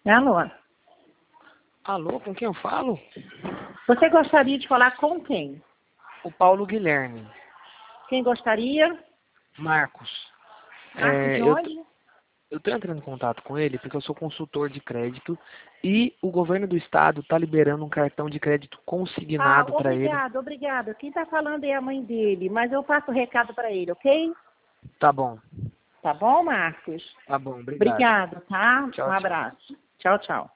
Alô? Alô, com quem eu falo? Você gostaria de falar com quem? O Paulo Guilherme. Quem gostaria? Marcos. Marcos de onde? Eu estou entrando em contato com ele porque eu sou consultor de crédito e o governo do estado está liberando um cartão de crédito consignado para ele. Obrigada. Quem está falando é a mãe dele, mas eu passo o recado para ele, ok? Tá bom. Tá bom, Marcos? Tá bom, obrigado. Obrigado, tá? Tchau, Um tchau. abraço. Tchau, tchau.